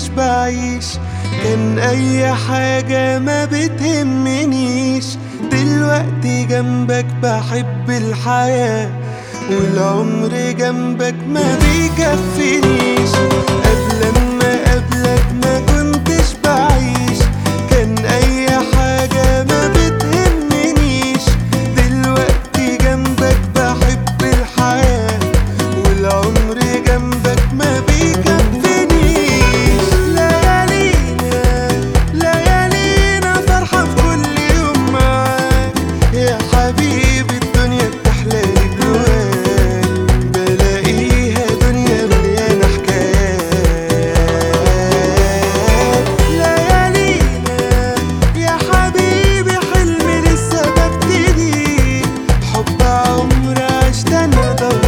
بعيش، كان اي حاجة ما بتهمنيش. دلوقتي جنبك بحب الحياة، والعمر جنبك ما بيكفينيش. قبل ما قبلك ما كنتش بعيش، كان اي حاجة ما بتهمنيش. دلوقتي جنبك بحب الحياة، والعمر جنبك ما بيكفينيش. ليالينا فرحة في كل يوم معاك يا حبيبي. الدنيا بتحلالي بلواك، بلاقيها دنيا مليانة حكايات. ليالينا يا حبيبي حلمي لسه ببتدي، حب عمر عشت انا